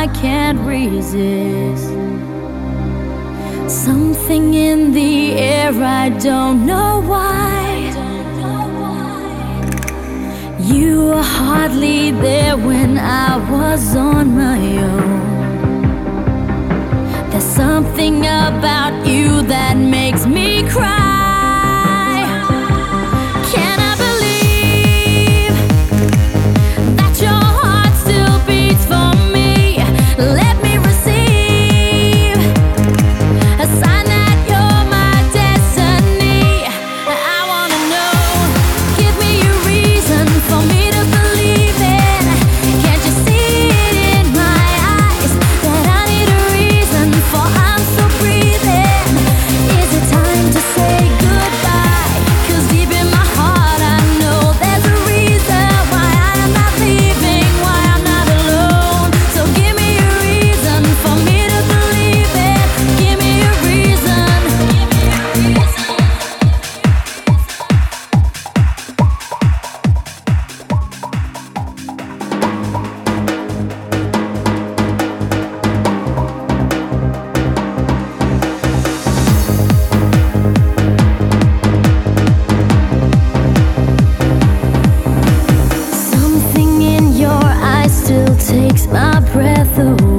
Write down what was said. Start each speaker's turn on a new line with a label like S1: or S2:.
S1: I can't resist. Something in the air, I don't know why. You were hardly there when I was on my own. There's something about you that makes me cry. Can I believe that your heart still beats for me? Let me receive a sign that you're my destiny. I wanna know, give me a reason for me to believe it. Can't you see it in my eyes that I need a reason for I'm still breathing? Is it time to say goodbye? 'Cause deep in my heart I know there's a reason why I am not leaving, why I'm not alone. So give me a reason for me to believe it. Give me a reason. Something in your eyes still takes my breath away.